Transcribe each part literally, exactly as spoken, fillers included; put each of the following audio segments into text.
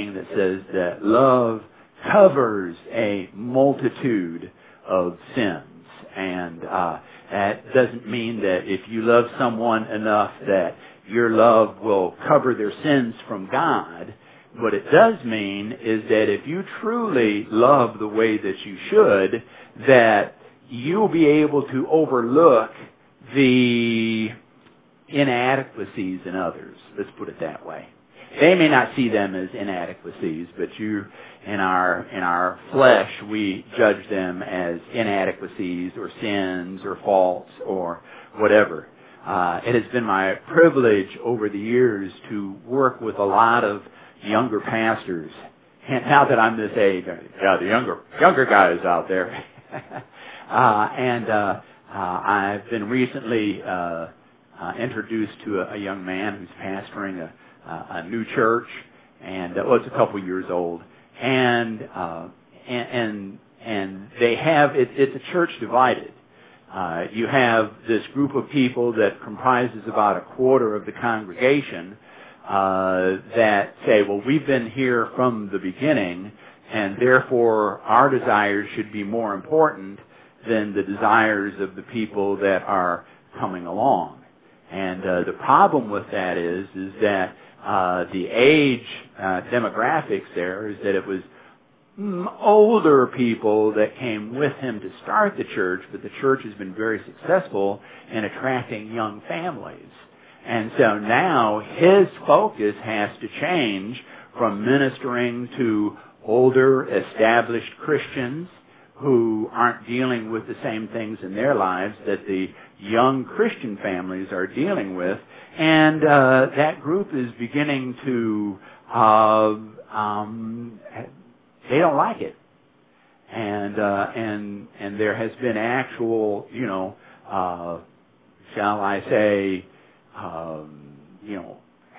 saying that says that love covers a multitude of sins. And uh, that doesn't mean that if you love someone enough that your love will cover their sins from God. What it does mean is that if you truly love the way that you should, that you'll be able to overlook the inadequacies in others. Let's put it that way. They may not see them as inadequacies, but you, in our in our flesh, we judge them as inadequacies or sins or faults or whatever. Uh, it has been my privilege over the years to work with a lot of younger pastors. And now that I'm this age, yeah, the younger younger guys out there. uh, and uh, uh, I've been recently uh, uh, introduced to a, a young man who's pastoring a Uh, a new church, and uh, well, it's a couple years old, and uh, and and, and they have it, it's a church divided. Uh, you have this group of people that comprises about a quarter of the congregation uh, that say, well, we've been here from the beginning, and therefore our desires should be more important than the desires of the people that are coming along. And uh, the problem with that is is that Uh, the age uh, demographics there is that it was mm, older people that came with him to start the church, but the church has been very successful in attracting young families. And so now his focus has to change from ministering to older, established Christians who aren't dealing with the same things in their lives that the young Christian families are dealing with. And uh, that group is beginning to, uh, um, they don't like it. And, uh, and, and there has been actual, you know, uh, shall I say, um, you know,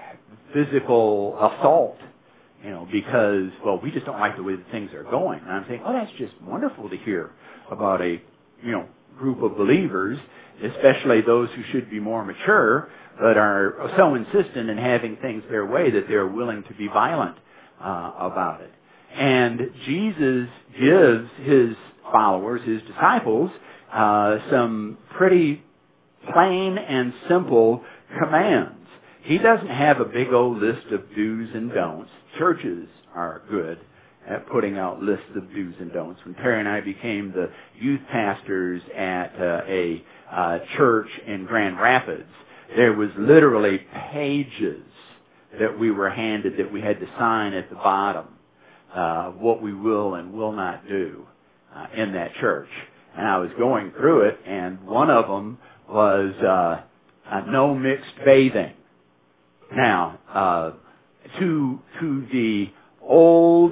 physical assault. You know, because, well, we just don't like the way that things are going. And I'm saying, oh, that's just wonderful to hear about a, you know, group of believers, especially those who should be more mature, but are so insistent in having things their way that they're willing to be violent uh, about it. And Jesus gives his followers, his disciples, uh, some pretty plain and simple commands. He doesn't have a big old list of do's and don'ts. Churches are good at putting out lists of do's and don'ts. When Terry and I became the youth pastors at uh, a uh, church in Grand Rapids, there was literally pages that we were handed that we had to sign at the bottom, uh, what we will and will not do uh, in that church. And I was going through it, and one of them was uh, uh, no mixed bathing. Now, uh, to to the old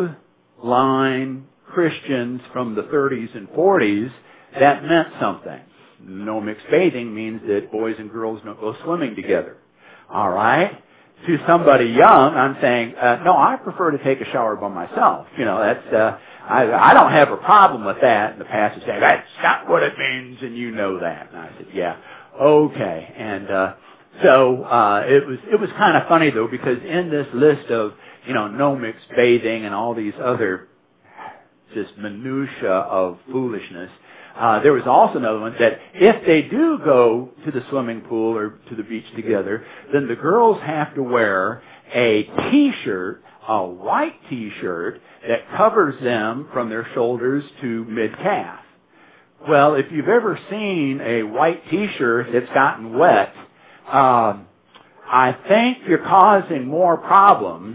line Christians from the thirties and forties, that meant something. No mixed bathing means that boys and girls don't go swimming together. All right? To somebody young, I'm saying, uh, no, I prefer to take a shower by myself. You know, that's, uh, I, I don't have a problem with that. And the pastor said, that's not what it means, and you know that. And I said, yeah, okay. And, uh, so, uh, it was, it was kind of funny though, because in this list of, you know, no mixed bathing and all these other just minutia of foolishness, Uh, there was also another one that if they do go to the swimming pool or to the beach together, then the girls have to wear a t-shirt, a white t-shirt that covers them from their shoulders to mid-calf. Well, if you've ever seen a white t-shirt that's gotten wet, um, I think you're causing more problems.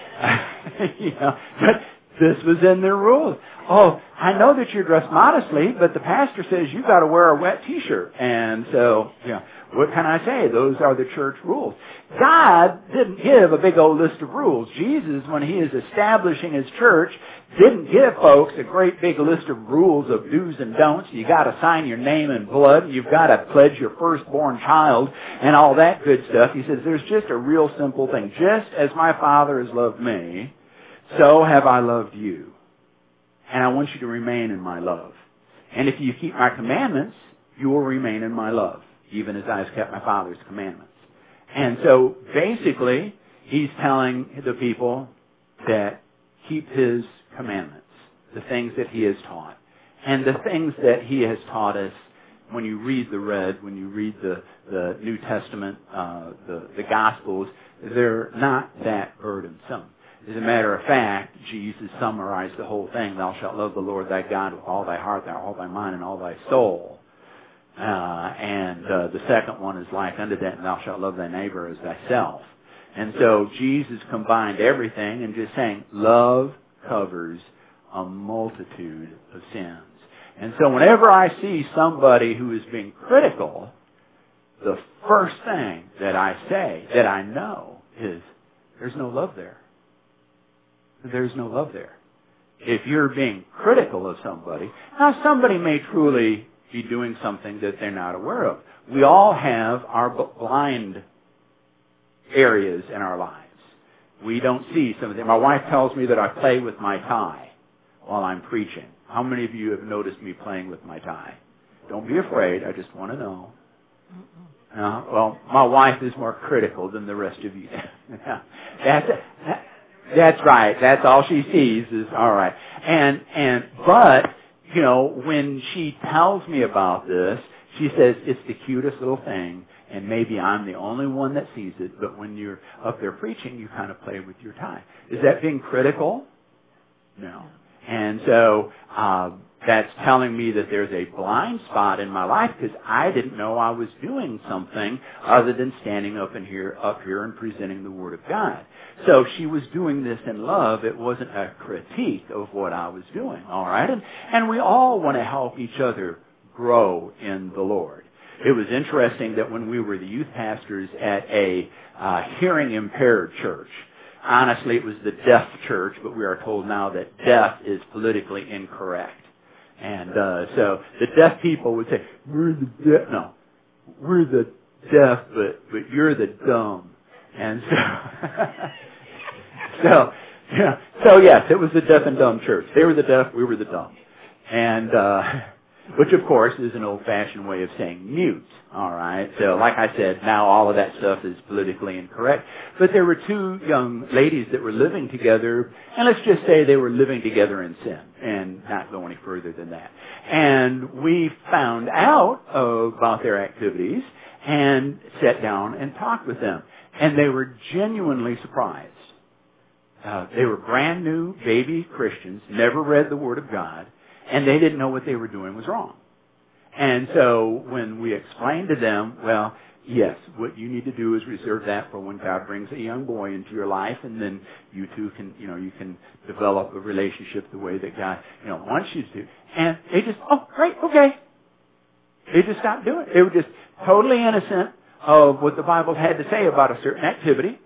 you know, but this was in their rules. Oh, I know that you're dressed modestly, but the pastor says you've got to wear a wet t-shirt. And so, you know, what can I say? Those are the church rules. God didn't give a big old list of rules. Jesus, when he is establishing his church, didn't give folks a great big list of rules of do's and don'ts. You got to sign your name in blood. You've got to pledge your firstborn child and all that good stuff. He says there's just a real simple thing. Just as my Father has loved me, so have I loved you. And I want you to remain in my love. And if you keep my commandments, you will remain in my love, even as I have kept my Father's commandments. And so basically, he's telling the people that keep His commandments, the things that He has taught. And the things that He has taught us, when you read the Red, when you read the, the New Testament, uh, the, the Gospels, they're not that burdensome. As a matter of fact, Jesus summarized the whole thing. Thou shalt love the Lord thy God with all thy heart, thy, all thy mind, and all thy soul. Uh, and uh, the second one is like unto that, and thou shalt love thy neighbor as thyself. And so Jesus combined everything and just saying, love covers a multitude of sins. And so whenever I see somebody who is being critical, the first thing that I say, that I know, is there's no love there. There's no love there. If you're being critical of somebody, now somebody may truly be doing something that they're not aware of. We all have our blind areas in our lives. We don't see some of them. My wife tells me that I play with my tie while I'm preaching. How many of you have noticed me playing with my tie? Don't be afraid. I just want to know. Uh, well, my wife is more critical than the rest of you. that's that's right. That's all she sees is all right. And and but you know, when she tells me about this, she says it's the cutest little thing, and maybe I'm the only one that sees it. But when you're up there preaching, you kind of play with your tie. Is that being critical? No. And so uh, that's telling me that there's a blind spot in my life because I didn't know I was doing something other than standing up in here, up here and presenting the Word of God. So she was doing this in love. It wasn't a critique of what I was doing, all right? And, and we all want to help each other grow in the Lord. It was interesting that when we were the youth pastors at a uh, hearing impaired church, honestly, it was the deaf church, but we are told now that deaf is politically incorrect. And uh, so the deaf people would say, we're the deaf. No, we're the deaf, but, but you're the dumb. And so, so, yeah, so yes, it was the deaf and dumb church. They were the deaf, we were the dumb. And, uh, which of course is an old-fashioned way of saying mute, all right? So like I said, now all of that stuff is politically incorrect. But there were two young ladies that were living together, and let's just say they were living together in sin, and not go any further than that. And we found out about their activities and sat down and talked with them. And they were genuinely surprised. Uh, they were brand new baby Christians, never read the Word of God, and they didn't know what they were doing was wrong. And so when we explained to them, well, yes, what you need to do is reserve that for when God brings a young boy into your life, and then you two can, you know, you can develop a relationship the way that God, you know, wants you to. And they just, oh, great, okay. They just stopped doing it. They were just totally innocent of what the Bible had to say about a certain activity.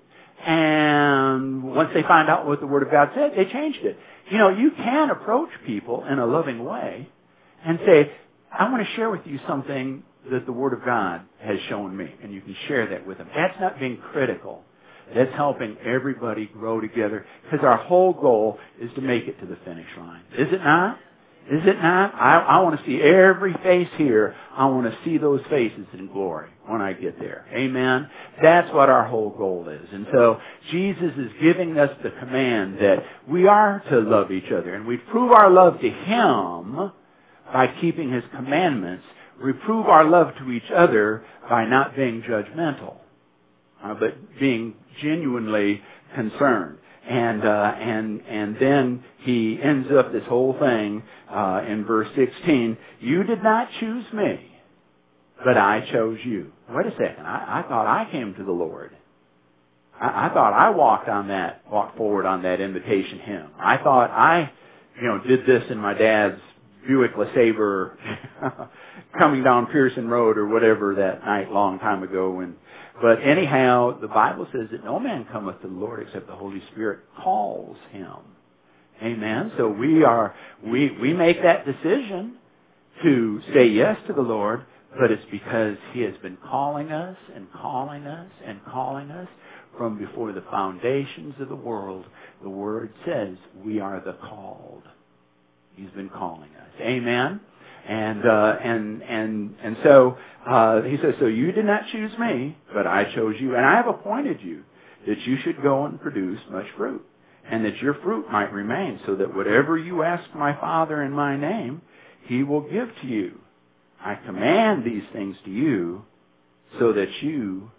And once they find out what the Word of God said, they changed it. You know, you can approach people in a loving way and say, I want to share with you something that the Word of God has shown me. And you can share that with them. That's not being critical. That's helping everybody grow together. Because our whole goal is to make it to the finish line. Is it not? Is it not? I, I want to see every face here. I want to see those faces in glory when I get there. Amen? That's what our whole goal is. And so Jesus is giving us the command that we are to love each other. And we prove our love to Him by keeping His commandments. We prove our love to each other by not being judgmental, uh, but being genuinely concerned. And uh, and and then he ends up this whole thing uh, in verse sixteen. You did not choose me, but I chose you. Wait a second. I, I thought I came to the Lord. I, I thought I walked on that, walked forward on that invitation hymn. I thought I, you know, did this in my dad's Buick LeSabre coming down Pearson Road or whatever that night long time ago. And But anyhow, the Bible says that no man cometh to the Lord except the Holy Spirit calls him. Amen. So we are, we, we make that decision to say yes to the Lord, but it's because He has been calling us and calling us and calling us from before the foundations of the world. The Word says we are the called. He's been calling us. Amen. And uh, and and and so uh, he says, so you did not choose me, but I chose you, and I have appointed you that you should go and produce much fruit, and that your fruit might remain, so that whatever you ask my Father in my name, he will give to you. I command these things to you so that you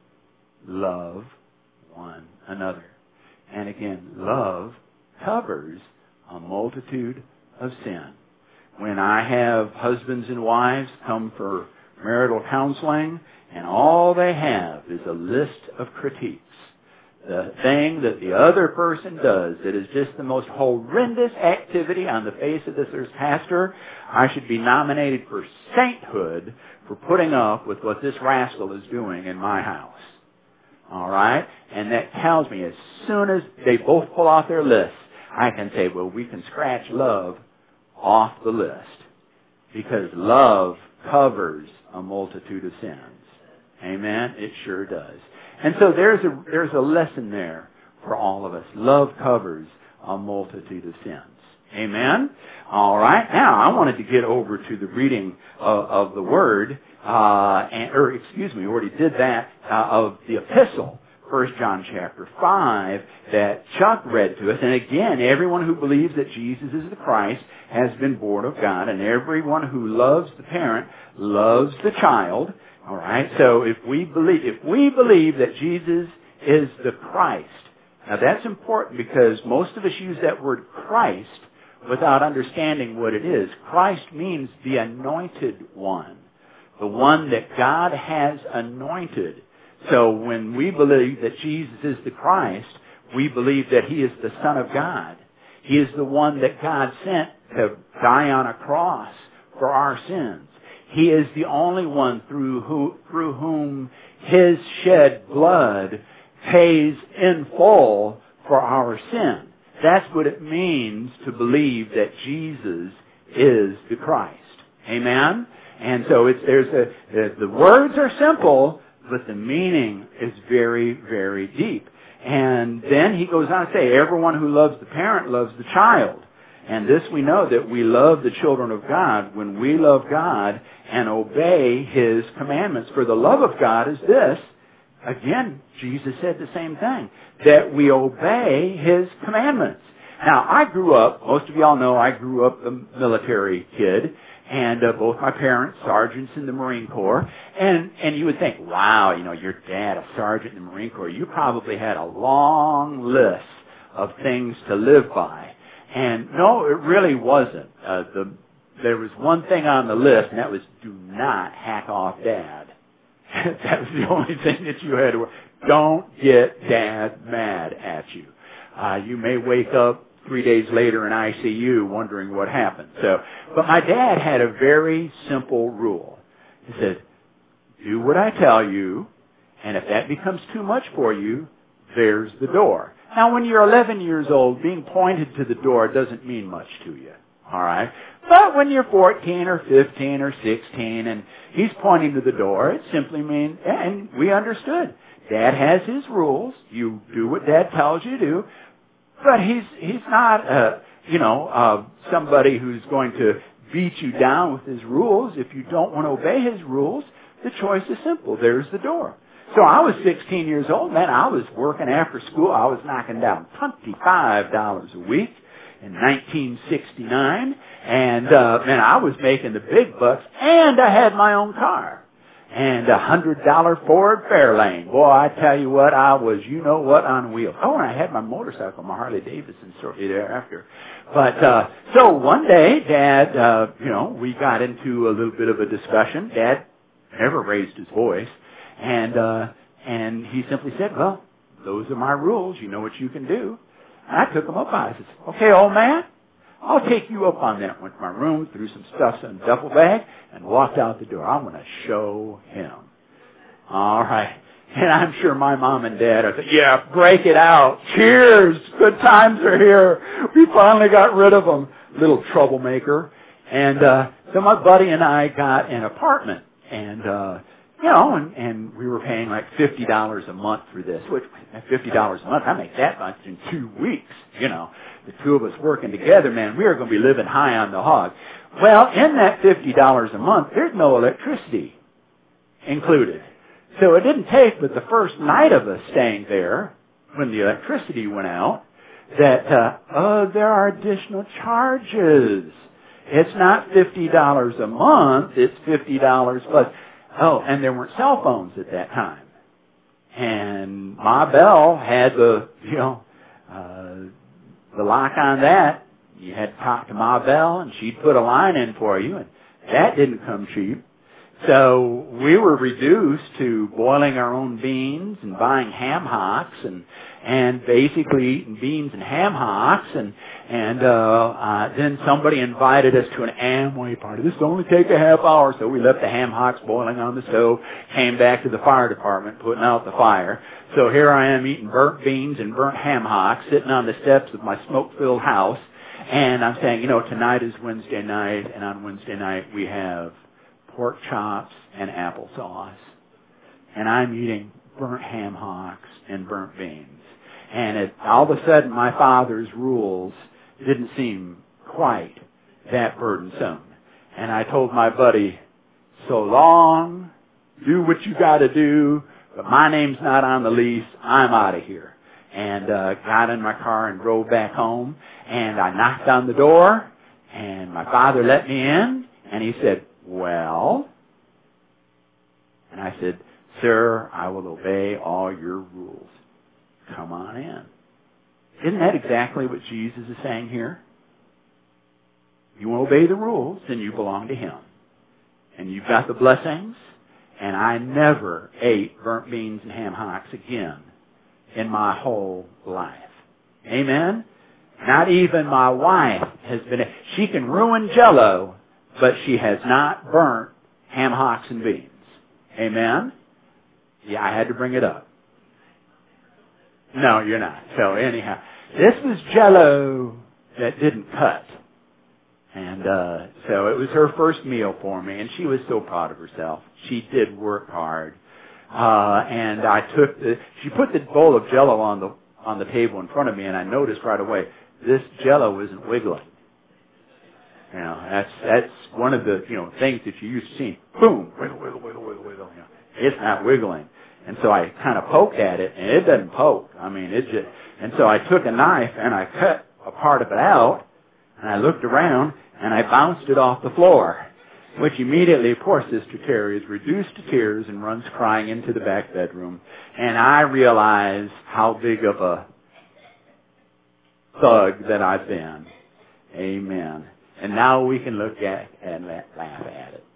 love one another. And again, love covers a multitude of sin. When I have husbands and wives come for marital counseling, and all they have is a list of critiques, the thing that the other person does that is just the most horrendous activity on the face of this earth's pastor, I should be nominated for sainthood for putting up with what this rascal is doing in my house. All right? And that tells me as soon as they both pull off their lists, I can say, well, we can scratch love off the list. Because love covers a multitude of sins. Amen? It sure does. And so there's a, there's a lesson there for all of us. Love covers a multitude of sins. Amen? All right. Now, I wanted to get over to the reading of, of the Word, uh, and, or excuse me, we already did that, uh, of the epistle, First John chapter five, that Chuck read to us. And again, everyone who believes that Jesus is the Christ has been born of God, and everyone who loves the parent loves the child. All right. So if we believe, if we believe that Jesus is the Christ, now that's important because most of us use that word Christ without understanding what it is. Christ means the anointed one, the one that God has anointed. So when we believe that Jesus is the Christ, we believe that he is the Son of God. He is the one that God sent to die on a cross for our sins. He is the only one through who, through whom his shed blood pays in full for our sin. That's what it means to believe that Jesus is the Christ. Amen? And so it's, there's a, the, the words are simple, but the meaning is very, very deep. And then he goes on to say, everyone who loves the parent loves the child. And this we know, that we love the children of God when we love God and obey his commandments. For the love of God is this, again, Jesus said the same thing, that we obey his commandments. Now, I grew up, most of y'all know I grew up a military kid, and uh, both my parents, sergeants in the Marine Corps, and, and you would think, wow, you know, your dad, a sergeant in the Marine Corps, you probably had a long list of things to live by. And no, it really wasn't. Uh, the, there was one thing on the list, and that was do not hack off Dad. That was the only thing that you had to worry. Don't get Dad mad at you. Uh, you may wake up three days later in I C U wondering what happened. So, but my dad had a very simple rule. He said, do what I tell you, and if that becomes too much for you, there's the door. Now, when you're eleven years old, being pointed to the door doesn't mean much to you. All right? But when you're fourteen or fifteen or sixteen and he's pointing to the door, it simply means, and we understood. Dad has his rules. You do what Dad tells you to do. But he's he's not, uh, you know, uh, somebody who's going to beat you down with his rules. If you don't want to obey his rules, the choice is simple. There's the door. So I was sixteen years old, man. I was working after school. I was knocking down twenty-five dollars a week in nineteen sixty-nine. And, uh, man, I was making the big bucks, and I had my own car. And a one hundred dollar Ford Fairlane. Boy, I tell you what, I was, you know what, on wheels. Oh, and I had my motorcycle, my Harley Davidson, shortly thereafter. But, uh, so one day, Dad, uh, you know, we got into a little bit of a discussion. Dad never raised his voice. And, uh, and he simply said, well, those are my rules. You know what you can do. And I took him up on it. I said, okay, old man, I'll take you up on that. Went to my room, threw some stuff in a duffel bag, and walked out the door. I'm going to show him. All right. And I'm sure my mom and dad are saying, yeah, break it out. Cheers. Good times are here. We finally got rid of him. Little troublemaker. And, uh, so my buddy and I got an apartment. And, uh, You know, and, and we were paying like fifty dollars a month for this, which fifty dollars a month, I make that much in two weeks, you know. The two of us working together, man, we are going to be living high on the hog. Well, in that fifty dollars a month, there's no electricity included. So it didn't take but the first night of us staying there, when the electricity went out, that, uh, oh, there are additional charges. It's not fifty dollars a month, it's fifty dollars plus. Oh, and there weren't cell phones at that time. And Ma Bell had the, you know, uh, the lock on that. You had to talk to Ma Bell, and she'd put a line in for you, and that didn't come cheap. So we were reduced to boiling our own beans and buying ham hocks and and basically eating beans and ham hocks, and and uh, uh, then somebody invited us to an Amway party. This will only take a half hour, so we left the ham hocks boiling on the stove, came back to the fire department putting out the fire. So here I am eating burnt beans and burnt ham hocks, sitting on the steps of my smoke-filled house, and I'm saying, you know, tonight is Wednesday night, and on Wednesday night we have pork chops and applesauce, and I'm eating burnt ham hocks and burnt beans. And it, all of a sudden, my father's rules didn't seem quite that burdensome. And I told my buddy, so long, do what you got to do, but my name's not on the lease, I'm out of here. And uh, got in my car and drove back home, and I knocked on the door, and my father let me in, and he said, well, and I said, sir, I will obey all your rules. Come on in. Isn't that exactly what Jesus is saying here? You obey the rules, then you belong to Him. And you've got the blessings, and I never ate burnt beans and ham hocks again in my whole life. Amen? Not even my wife has been, she can ruin Jell-O, but she has not burnt ham hocks and beans. Amen? Yeah, I had to bring it up. No, you're not. So anyhow, this was Jell-O that didn't cut. And uh, so it was her first meal for me, and she was so proud of herself. She did work hard. Uh, and I took the, she put the bowl of Jell-O on the, on the table in front of me, and I noticed right away, this Jell-O isn't wiggling. You know, that's, that's one of the, you know, things that you used to see. Boom, wiggle, wiggle, wiggle, wiggle, wiggle. You know, it's not wiggling. And so I kind of poked at it, and it doesn't poke. I mean, it just, and so I took a knife, and I cut a part of it out, and I looked around, and I bounced it off the floor, which immediately, poor Sister Terry is reduced to tears and runs crying into the back bedroom. And I realize how big of a thug that I've been. Amen. And now we can look at and laugh at it.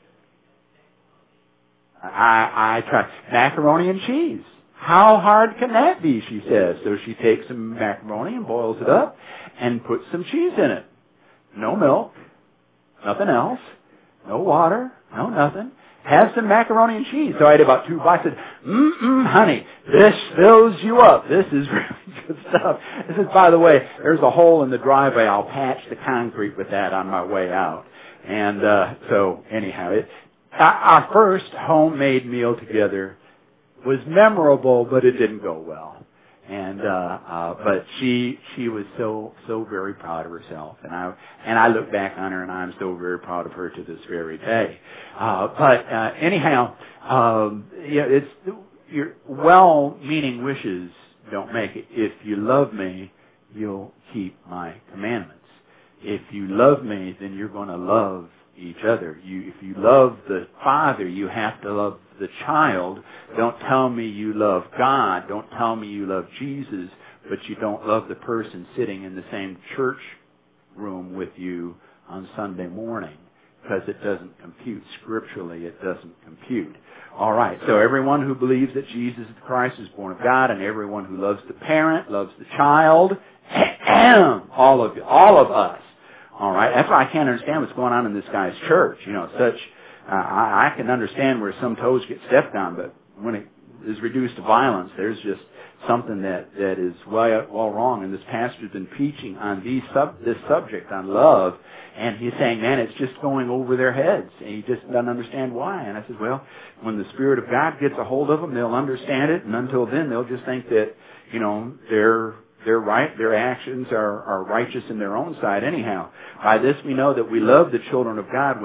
I, I try macaroni and cheese. How hard can that be, she says. So she takes some macaroni and boils it up and puts some cheese in it. No milk, nothing else, no water, no nothing. Have some macaroni and cheese. So I ate about two bites. I said, mm-mm, honey, this fills you up. This is really good stuff. This is, by the way, there's a hole in the driveway. I'll patch the concrete with that on my way out. And uh, so anyhow, it, our first homemade meal together was memorable, but it didn't go well. And uh, uh, but she she was so so very proud of herself, and I and I look back on her, and I'm so very proud of her to this very day. Uh, but uh, anyhow, um, yeah, it's your well-meaning wishes don't make it. If you love me, you'll keep my commandments. If you love me, then you're going to love each other. You, if you love the Father, you have to love the child. Don't tell me you love God. Don't tell me you love Jesus, but you don't love the person sitting in the same church room with you on Sunday morning, because it doesn't compute. Scripturally, it doesn't compute. All right, so everyone who believes that Jesus Christ is born of God, and everyone who loves the parent, loves the child, all of you, all of us. All right, that's why I can't understand what's going on in this guy's church. You know, such uh, I, I can understand where some toes get stepped on, but when it is reduced to violence, there's just something that that is well, well wrong. And this pastor's been preaching on these sub, this subject on love, and he's saying, man, it's just going over their heads, and he just doesn't understand why. And I said, well, when the Spirit of God gets a hold of them, they'll understand it, and until then, they'll just think that, you know, they're They're right. Their actions are, are righteous in their own sight anyhow. By this we know that we love the children of God when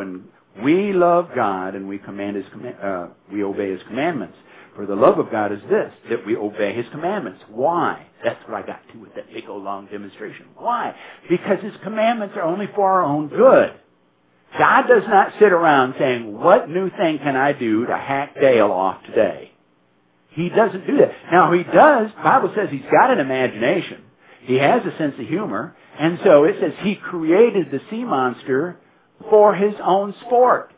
We love God and we command His uh, we obey His commandments. For the love of God is this, that we obey His commandments. Why? That's what I got to with that big old long demonstration. Why? Because His commandments are only for our own good. God does not sit around saying, what new thing can I do to hack Dale off today? He doesn't do that. Now, He does. The Bible says He's got an imagination. He has a sense of humor. And so it says He created the sea monster for His own sport.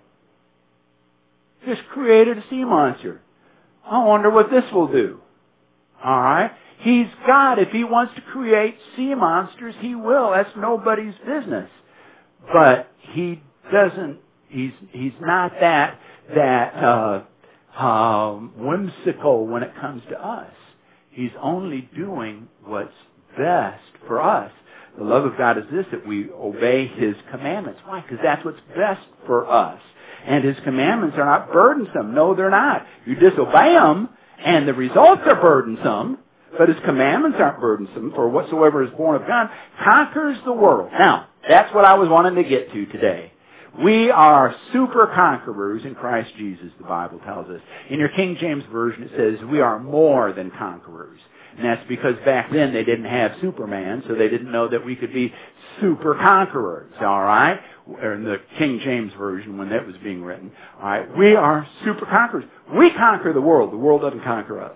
Just created a sea monster. I wonder what this will do. All right? He's God. If He wants to create sea monsters, He will. That's nobody's business. But He doesn't, he's, he's not that, that, uh, um, whimsical when it comes to us. He's only doing what's best for us. The love of God is this, that we obey His commandments. Why? Because that's what's best for us. And His commandments are not burdensome. No, they're not. You disobey them, and the results are burdensome, but His commandments aren't burdensome, for whatsoever is born of God conquers the world. Now, that's what I was wanting to get to today. We are super conquerors in Christ Jesus, the Bible tells us. In your King James Version, it says, we are more than conquerors. And that's because back then they didn't have Superman, so they didn't know that we could be super conquerors, all right? Or in the King James Version, when that was being written. All right, we are super conquerors. We conquer the world. The world doesn't conquer us.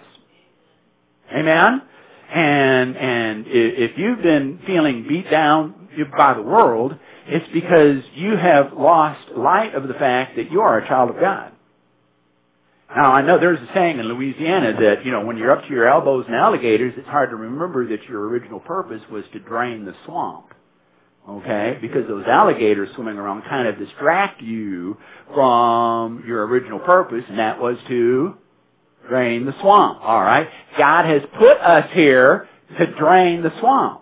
Amen? And, and if you've been feeling beat down by the world, it's because you have lost light of the fact that you are a child of God. Now, I know there's a saying in Louisiana that, you know, when you're up to your elbows in alligators, it's hard to remember that your original purpose was to drain the swamp. Okay? Because those alligators swimming around kind of distract you from your original purpose, and that was to drain the swamp. All right? God has put us here to drain the swamp.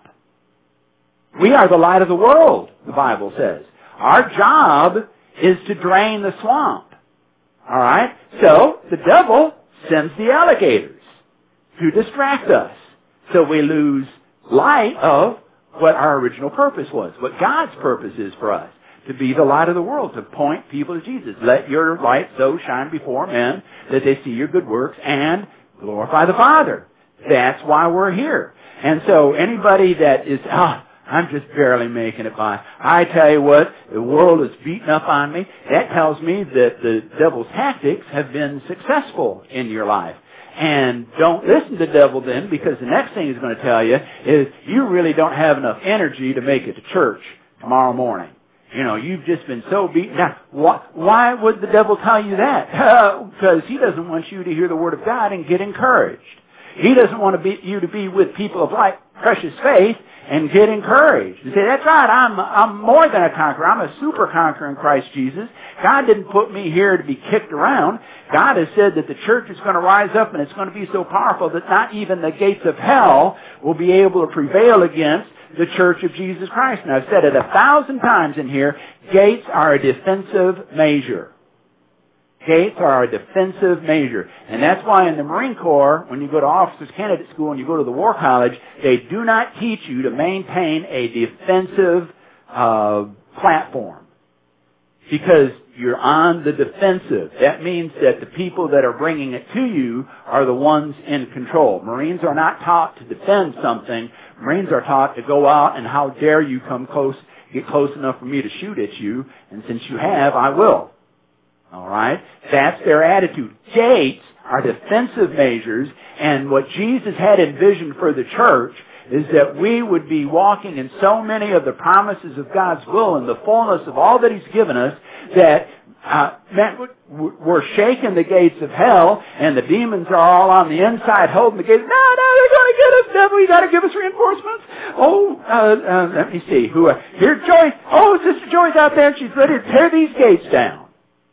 We are the light of the world, the Bible says. Our job is to drain the swamp. All right? So, the devil sends the alligators to distract us. So we lose light of what our original purpose was, what God's purpose is for us, to be the light of the world, to point people to Jesus. Let your light so shine before men that they see your good works and glorify the Father. That's why we're here. And so anybody that is, ah, oh, I'm just barely making it by. I tell you what, the world is beating up on me. That tells me that the devil's tactics have been successful in your life. And don't listen to the devil then, because the next thing he's going to tell you is you really don't have enough energy to make it to church tomorrow morning. You know, you've just been so beaten down. Why, why would the devil tell you that? Because he doesn't want you to hear the Word of God and get encouraged. He doesn't want to be, you to be with people of like precious faith and get encouraged. And say, that's right, I'm, I'm more than a conqueror. I'm a super conqueror in Christ Jesus. God didn't put me here to be kicked around. God has said that the church is going to rise up and it's going to be so powerful that not even the gates of hell will be able to prevail against the church of Jesus Christ. And I've said it a thousand times in here, gates are a defensive measure. Gates are a defensive measure. And that's why in the Marine Corps, when you go to officers candidate school and you go to the War College, they do not teach you to maintain a defensive uh, platform. Because you're on the defensive. That means that the people that are bringing it to you are the ones in control. Marines are not taught to defend something. Marines are taught to go out and how dare you come close, get close enough for me to shoot at you, and since you have, I will. All right? That's their attitude. Gates are defensive measures, and what Jesus had envisioned for the church is that we would be walking in so many of the promises of God's will and the fullness of all that He's given us that uh, man, we're shaking the gates of hell, and the demons are all on the inside holding the gates. No, no, they're going to get us, devil. You got to give us reinforcements. Oh, uh, uh, let me see. Who? Uh, here's Joyce. Oh, Sister Joy's out there, and she's ready to tear these gates down.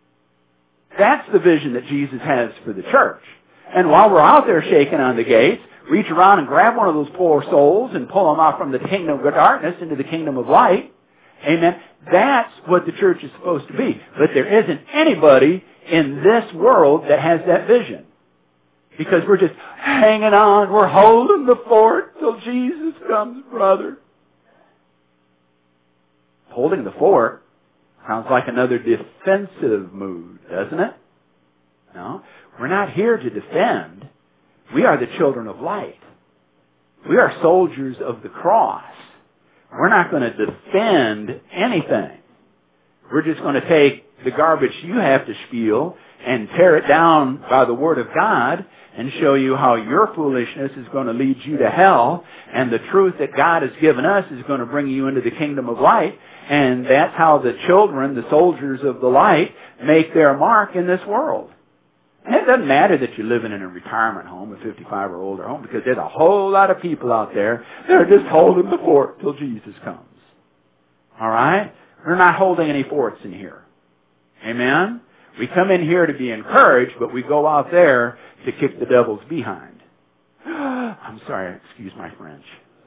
That's the vision that Jesus has for the church. And while we're out there shaking on the gates, reach around and grab one of those poor souls and pull them out from the kingdom of darkness into the kingdom of light. Amen. That's what the church is supposed to be. But there isn't anybody in this world that has that vision. Because we're just hanging on. We're holding the fort till Jesus comes, brother. Holding the fort? Sounds like another defensive mood, doesn't it? No. We're not here to defend. We are the children of light. We are soldiers of the cross. We're not going to defend anything. We're just going to take the garbage you have to spiel and tear it down by the Word of God and show you how your foolishness is going to lead you to hell, and the truth that God has given us is going to bring you into the kingdom of light. And that's how the children, the soldiers of the light, make their mark in this world. And it doesn't matter that you're living in a retirement home, a fifty-five or older home, because there's a whole lot of people out there that are just holding the fort till Jesus comes. All right? We're not holding any forts in here. Amen? We come in here to be encouraged, but we go out there to kick the devil's behind. I'm sorry, excuse my French.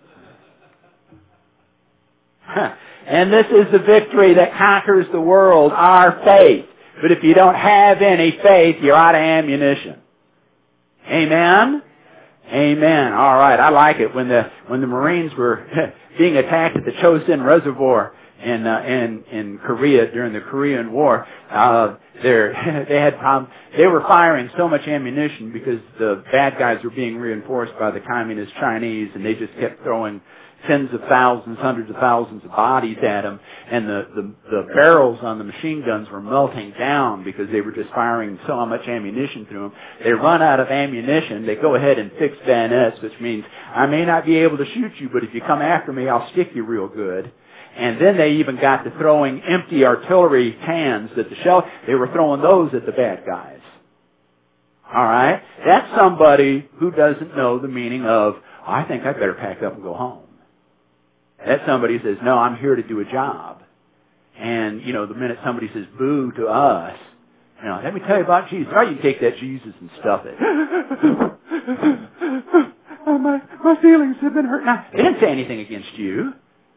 And this is the victory that conquers the world, our faith. But if you don't have any faith, you're out of ammunition. Amen? Amen. All right, I like it. When the when the Marines were being attacked at the Chosin Reservoir in uh, in in Korea during the Korean War, uh, they they had problems. They were firing so much ammunition because the bad guys were being reinforced by the communist Chinese, and they just kept throwing tens of thousands, hundreds of thousands of bodies at them, and the, the, the barrels on the machine guns were melting down because they were just firing so much ammunition through them. They run out of ammunition. They go ahead and fix bayonets, which means I may not be able to shoot you, but if you come after me, I'll stick you real good. And then they even got to throwing empty artillery cans at the shell. They were throwing those at the bad guys. All right? That's somebody who doesn't know the meaning of, I think I better pack up and go home. That's somebody who says, no, I'm here to do a job. And, you know, the minute somebody says boo to us, you know, let me tell you about Jesus. Or you take that Jesus and stuff it. oh, my, my feelings have been hurt. Now, they didn't say anything against you.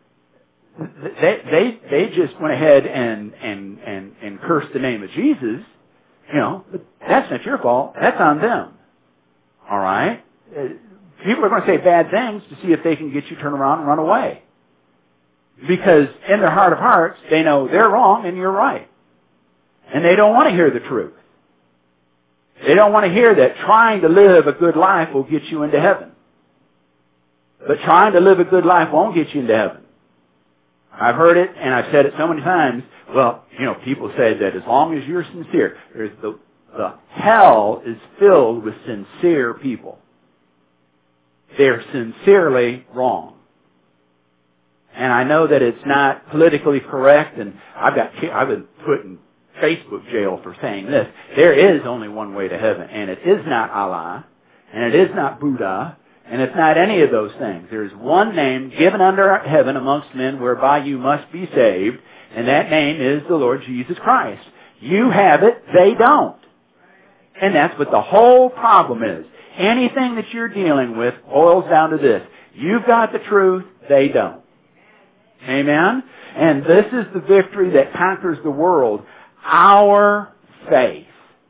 They, they, they just went ahead and, and, and, and cursed the name of Jesus. You know, but that's not your fault. That's on them. All right? People are going to say bad things to see if they can get you to turn around and run away. Because in their heart of hearts, they know they're wrong and you're right. And they don't want to hear the truth. They don't want to hear that trying to live a good life will get you into heaven. But trying to live a good life won't get you into heaven. I've heard it, and I've said it so many times. Well, you know, people say that as long as you're sincere, there's the, the hell is filled with sincere people. They're sincerely wrong. And I know that it's not politically correct, and I've got I've been put in Facebook jail for saying this. There is only one way to heaven, and it is not Allah, and it is not Buddha, and it's not any of those things. There is one name given under heaven amongst men whereby you must be saved, and that name is the Lord Jesus Christ. You have it, they don't. And that's what the whole problem is. Anything that you're dealing with boils down to this. You've got the truth, they don't. Amen? And this is the victory that conquers the world. Our faith.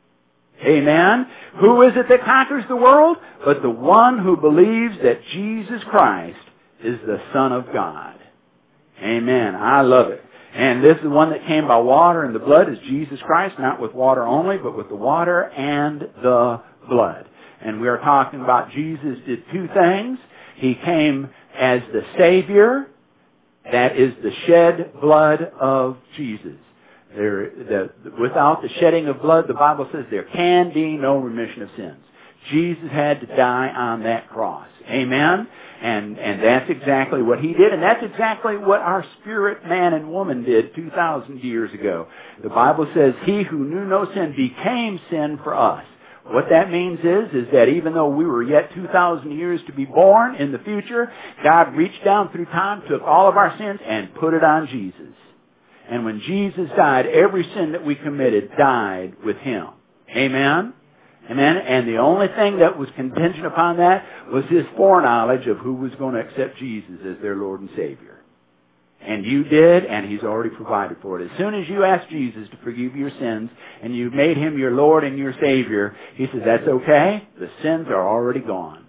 Amen? Who is it that conquers the world? But the one who believes that Jesus Christ is the Son of God. Amen. I love it. And this is the one that came by water and the blood is Jesus Christ, not with water only, but with the water and the blood. And we are talking about Jesus did two things. He came as the Savior. That is the shed blood of Jesus. There, the, without the shedding of blood, the Bible says there can be no remission of sins. Jesus had to die on that cross. Amen? And, and that's exactly what He did, and that's exactly what our spirit man and woman did two thousand years ago. The Bible says, He who knew no sin became sin for us. What that means is, is that even though we were yet two thousand years to be born in the future, God reached down through time, took all of our sins, and put it on Jesus. And when Jesus died, every sin that we committed died with Him. Amen? Amen? And the only thing that was contingent upon that was His foreknowledge of who was going to accept Jesus as their Lord and Savior. And you did, and He's already provided for it. As soon as you ask Jesus to forgive your sins, and you've made Him your Lord and your Savior, He says, that's okay. The sins are already gone.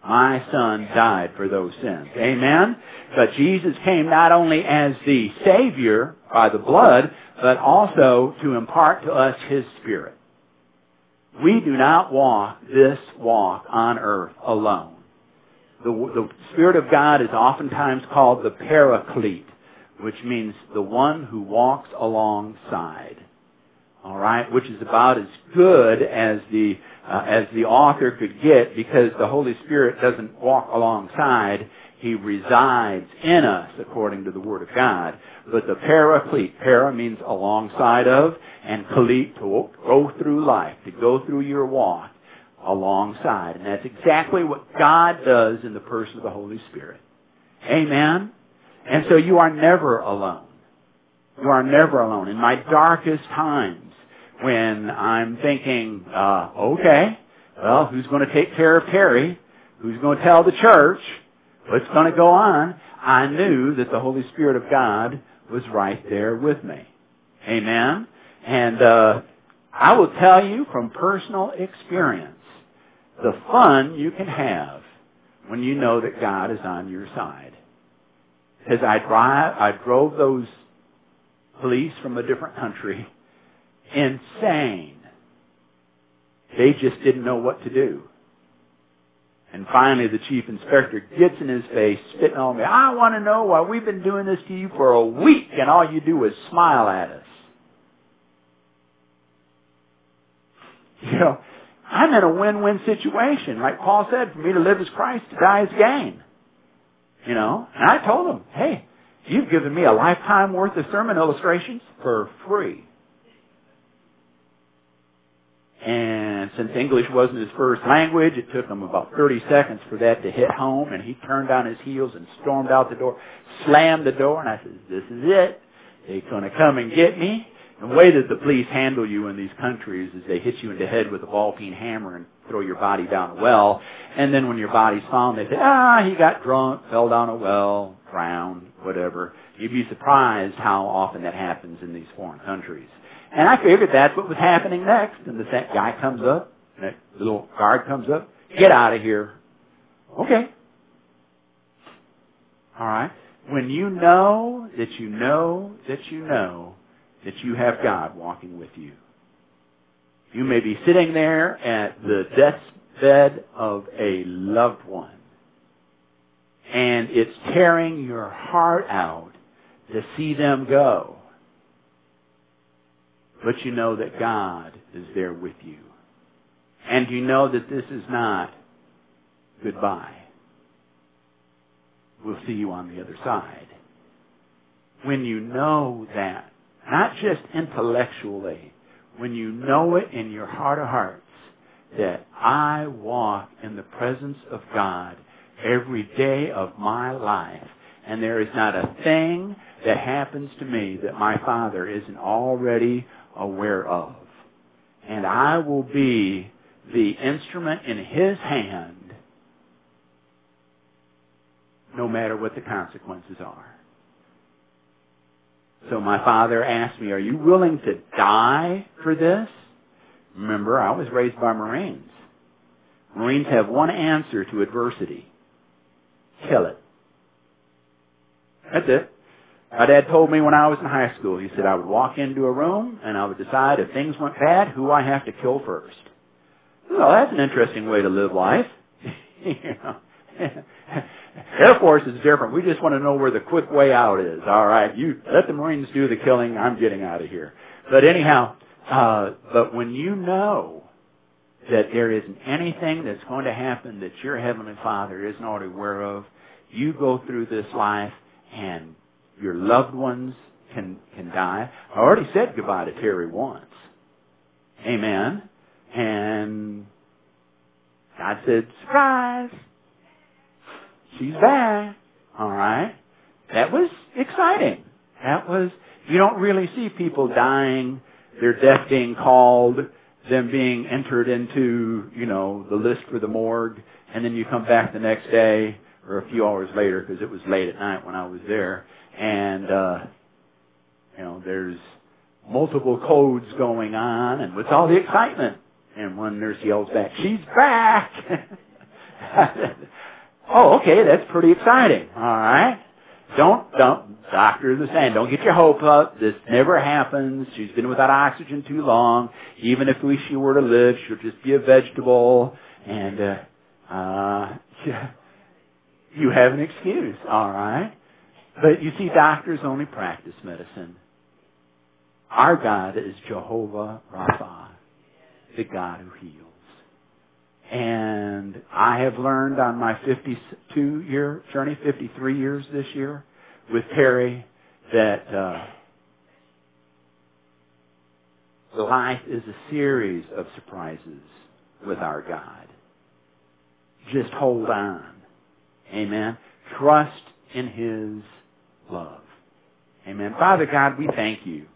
My Son died for those sins. Amen? But Jesus came not only as the Savior by the blood, but also to impart to us His Spirit. We do not walk this walk on earth alone. The, the Spirit of God is oftentimes called the Paraclete, which means the one who walks alongside. All right, which is about as good as the uh, as the author could get, because the Holy Spirit doesn't walk alongside; He resides in us, according to the Word of God. But the Paraclete, para means alongside of, and klete, to go through life, to go through your walk alongside, and that's exactly what God does in the person of the Holy Spirit. Amen. And so you are never alone. You are never alone. In my darkest times, when I'm thinking, uh, okay, well, who's going to take care of Terry? Who's going to tell the church? What's going to go on? I knew that the Holy Spirit of God was right there with me. Amen? And uh, I will tell you from personal experience, the fun you can have when you know that God is on your side. Because I drive, I drove those police from a different country insane. They just didn't know what to do. And finally the chief inspector gets in his face, spitting on me. I want to know why we've been doing this to you for a week and all you do is smile at us. You know, I'm in a win-win situation. Like Paul said, for me to live as Christ, to die is gain. You know, and I told him, hey, you've given me a lifetime worth of sermon illustrations for free. And since English wasn't his first language, it took him about thirty seconds for that to hit home, and he turned on his heels and stormed out the door, slammed the door, and I said, this is it. They're going to come and get me. The way that the police handle you in these countries is they hit you in the head with a ball-peen hammer and throw your body down a well. And then when your body's found, they say, ah, he got drunk, fell down a well, drowned, whatever. You'd be surprised how often that happens in these foreign countries. And I figured that's what was happening next. And the guy comes up, the little guard comes up, get out of here. Okay. All right. When you know that you know that you know that you have God walking with you. You may be sitting there at the deathbed of a loved one, and it's tearing your heart out to see them go. But you know that God is there with you. And you know that this is not goodbye. We'll see you on the other side. When you know that, not just intellectually, when you know it in your heart of hearts, that I walk in the presence of God every day of my life, and there is not a thing that happens to me that my Father isn't already aware of. And I will be the instrument in His hand, no matter what the consequences are. So my father asked me, are you willing to die for this? Remember, I was raised by Marines. Marines have one answer to adversity. Kill it. That's it. My dad told me when I was in high school, he said I would walk into a room and I would decide if things went bad, who I have to kill first. Well, that's an interesting way to live life. You know. Air Force is different. We just want to know where the quick way out is. All right, you let the Marines do the killing. I'm getting out of here. But anyhow, uh, but when you know that there isn't anything that's going to happen that your Heavenly Father isn't already aware of, you go through this life and your loved ones can can die. I already said goodbye to Terry once. Amen. And God said, surprise. She's back. All right. That was exciting. That was, you don't really see people dying, their death being called, them being entered into, you know, the list for the morgue, and then you come back the next day or a few hours later, because it was late at night when I was there, and, uh, you know, there's multiple codes going on, and with all the excitement, and one nurse yells back, she's back! Oh, okay, that's pretty exciting. All right. Don't, don't, doctors are saying, don't get your hope up. This never happens. She's been without oxygen too long. Even if we, she were to live, she'll just be a vegetable. And, uh, uh, you have an excuse. All right. But you see, doctors only practice medicine. Our God is Jehovah Rapha, the God who heals. And I have learned on my fifty-two year journey, fifty-three years this year with Terry, that uh, life is a series of surprises with our God. Just hold on. Amen. Trust in His love. Amen. Father God, we thank You